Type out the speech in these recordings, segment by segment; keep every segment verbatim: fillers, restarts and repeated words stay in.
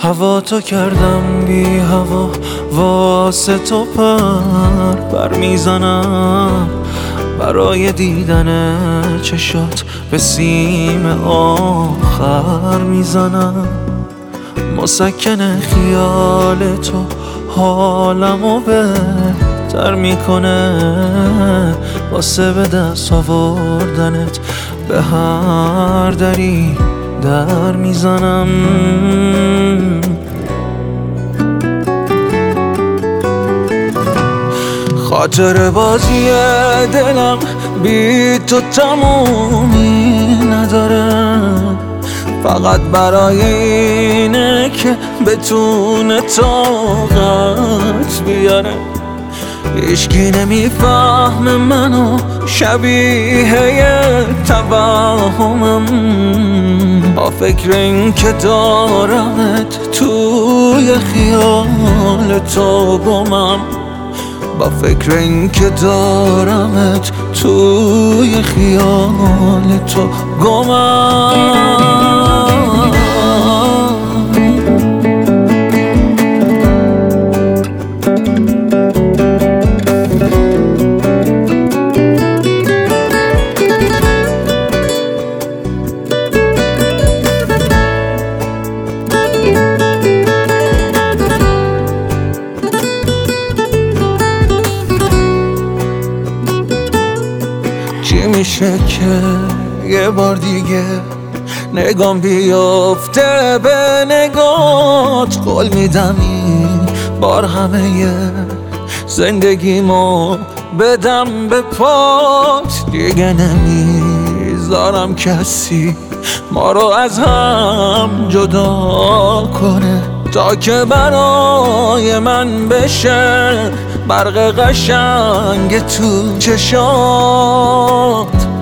هوا تو کردم بی هوا، واسه تو پر پر میزنم برای دیدن چشات، به سیم آخر میزنم. مسکن خیال تو حالمو بهتر میکنه، واسه به دست آوردنت به هر دری در میزنم. خاطر بازی دلم بی تو تمومی نداره، فقط برای اینه که بتونه طاقت بیاره. هیچکی نمیفهمه منو، شبیه توهمم، با فکر این که دارمت توی خیال تو گمم، با فکر این که دارمت توی خیال تو گمم. چی میشه که یه بار دیگه نگام بیفته به نگات، قول میدم این بار همه زندگیمو بدم به پات. دیگه نمیذارم کسی ما رو از هم جدا کنه، تا که برای من بشه برق قشنگ تو چشات.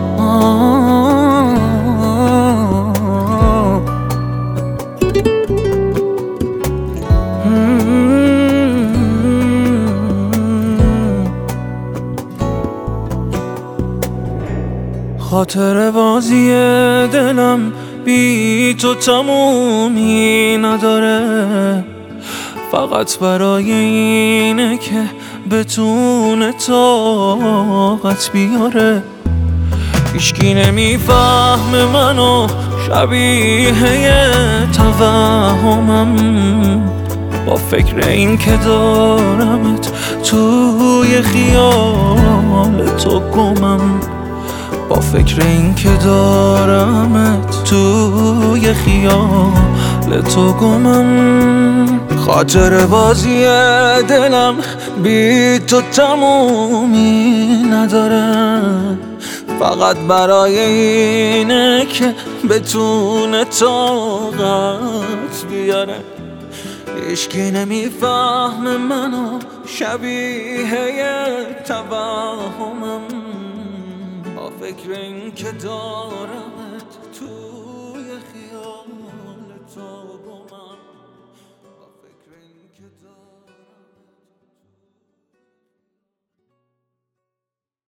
خاطر بازی دلم بی تو تمومی نداره، فقط برای اینه که بتونه طاقت بیاره. هیچکی نمیفهمه منو، شبیه توهمم، با فکر این که دارمت توی خیال تو گمم، با فکر این که دارمت توی خیال تو گمم. خاطر بازی دلم بی تو تمومی نداره، فقط برای اینه که بتونه طاقت بیاره. هیچکی نمیفهمه منو، شبیه توهمم، با فکر این که دارمت توی خیال تو گمم، با فکر این که دارمت